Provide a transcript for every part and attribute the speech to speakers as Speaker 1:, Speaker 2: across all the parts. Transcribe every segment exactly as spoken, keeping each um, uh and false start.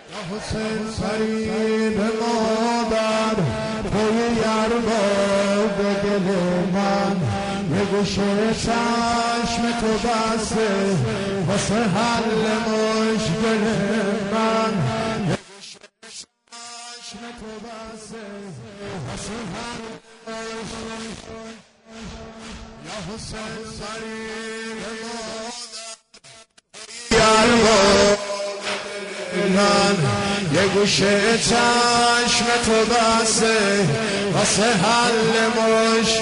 Speaker 1: حسین فریب مادر توی یربا به دل من یه گوشه چشم تو بسته واسه حل مشکل من یه گوشه چشم تو بسته واسه حل مشکل یا حسین فریب مادر یربا من یه گوشه چشم تو بسته واسه حل مش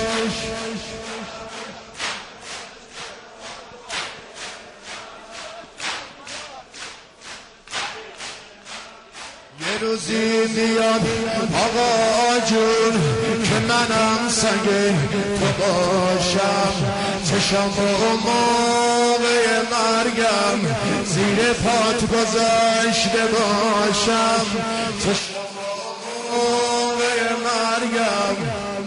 Speaker 1: یه روزی میاد آقا جون که منم سنگ تو باشم چشم و موقع مرگم زیر پات گذاشته باشم چشم و موقع مرگم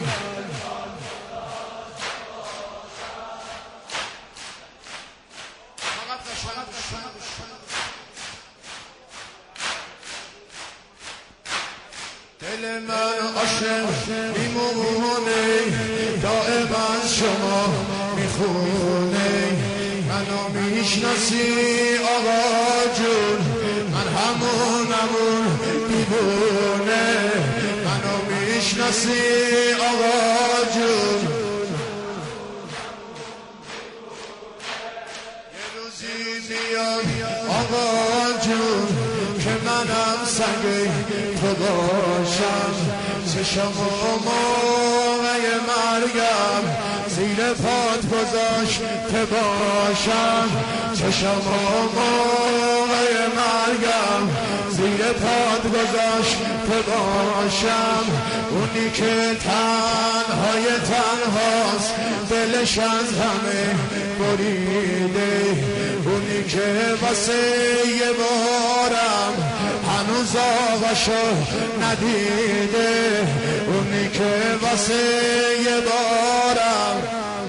Speaker 1: دل من عاشق میمونه دائم از شما میخونه منو میشناسی آقا جون من همونمون دیوونه منو میشناسی آقا جون یه روزی میاد آقا جون که منم سنگ تو باشم چشم و موقع مرگم زیر پات گذاشته باشم چشم و موقع مرگم زیر پات گذاشته باشم اونی که تنهای تنهاست دلش از همه بریده اونی که واسه یه بارم هنوز آقاشو ندیده اونی که واسه یه بارم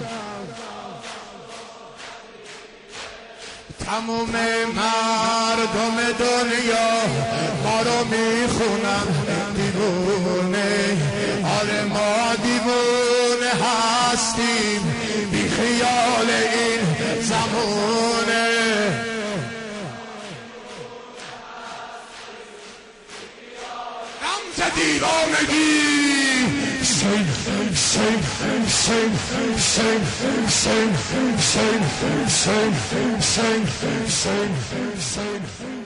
Speaker 1: تموم مردم دنیا ما رو میخونن دیوونه آره ما دیوونه هستیم بی خیال این زمونه رمز دیوانگی سین سین سین سین سین سین سین سین سین سین